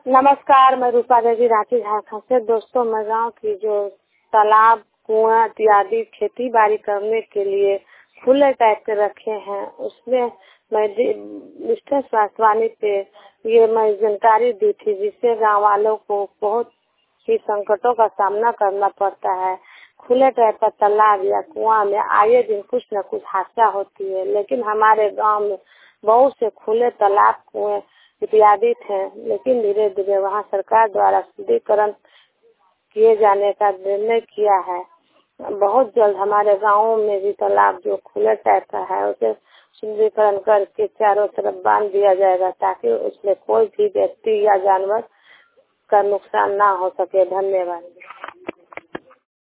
नमस्कार, मैं रूपा देवी रांची झारखंड से। दोस्तों, मैं गांव की जो तालाब, कुआं इत्यादि खेती बाड़ी करने के लिए खुले टाइप के रखे हैं, उसमें मैं मिस्टर स्वास्थ्यवानी पे ये मैं जानकारी दी थी, जिससे गांव वालों को बहुत ही संकटों का सामना करना पड़ता है। खुले टाइप का तालाब या कुआं में आए दिन कुछ न कुछ हादसा होती है, लेकिन हमारे गांव में बहुत से खुले तालाब, कुएं इत्यादि थे, लेकिन धीरे धीरे वहाँ सरकार द्वारा शुद्धिकरण किए जाने का निर्णय किया है। बहुत जल्द हमारे गाँव में भी तालाब जो खुले टाइप का है उसे शुद्धिकरण करके चारों तरफ बांध दिया जाएगा, ताकि उसमें कोई भी व्यक्ति या जानवर का नुकसान ना हो सके। धन्यवाद।